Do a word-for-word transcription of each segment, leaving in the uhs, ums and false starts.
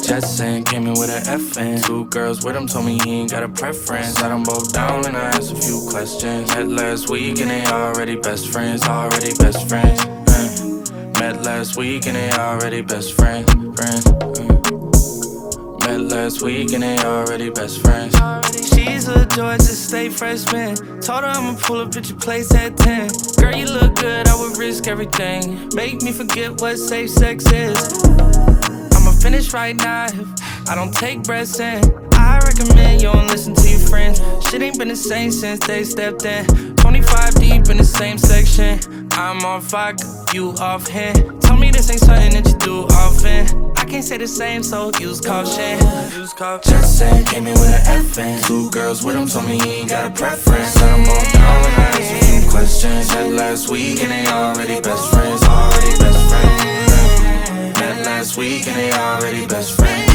Jetson came in with an F in. Two girls with him told me he ain't got a preference. Sat them both down and I asked a few questions. Met last week and they already best friends. Already best friends. Uh. Met last week and they already best friends. friends uh. Met last week and they already best friends. She's a Georgia State freshman. Told her I'ma pull up at your place at ten. Girl, you look good, I would risk everything. Make me forget what safe sex is. I'ma finish right now if I don't take breaths in. I recommend you don't listen to your friends. Shit ain't been the same since they stepped in. twenty-five deep in the same section. I'm on fire, you off hand. Tell me this ain't something that you do often. I can't say the same, so use caution. Use caution. Jetson came in with an F in. Two girls with him told me he ain't got a preference. Sat them both down and I asked a few questions. Met last week and they already best friends. Already best friends. Met last week and they already best friends.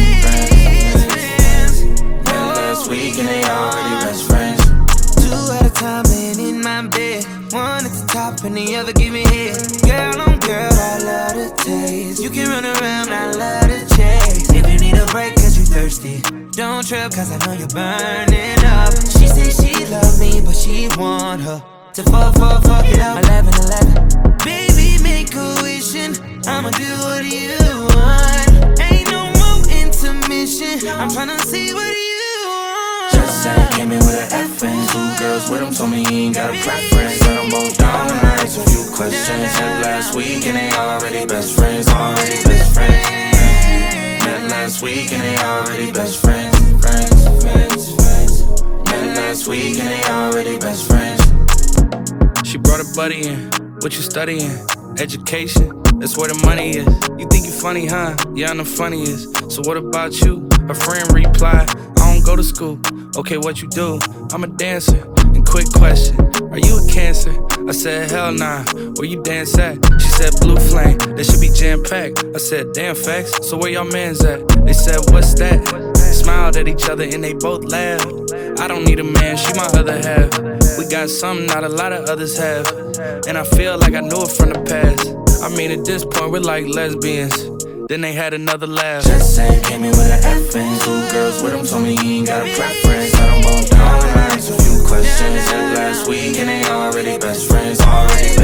Met last week and they already best friends. Two at a time laying in my bed. One at the top and the other give me head. Girl on girl, I love the taste. You can run around, I love the chase. If you need a break cause you thirsty, don't trip cause I know you're burning up. She say she love me but she want her to fuck, fuck, fuck it up. eleven eleven. Baby, make a wishing, I'ma do what you want. Ain't no more intermission, I'm tryna see what you want. Jetson came in with an F in. Two girls with him told me he ain't got a preference. Sat them both down and I asked a few questions. Met last week and they already best friends. Already best friends. Met last week and they already best friends. Friends, friends, friends. Met last week and they already best friends. She brought a buddy in. What you studying? Education. That's where the money is. You think you funny, huh? Yeah, I'm the funniest. So what about you? Her friend replied, I don't go to school. Okay, what you do? I'm a dancer. And quick question, are you a Cancer? I said, hell nah. Where you dance at? She said, Blue Flame. That should be jam-packed. I said, damn facts. So where y'all mans at? They said, what's that? Smiled at each other and they both laughed. I don't need a man, she my other half. We got something not a lot of others have. And I feel like I knew it from the past. I mean, at this point, we're like lesbians. Then they had another laugh. Jetson came in with an F in. Two girls with him told me he ain't got a preference. Sat them both down and I asked a few questions. Met last week and they already best friends. Already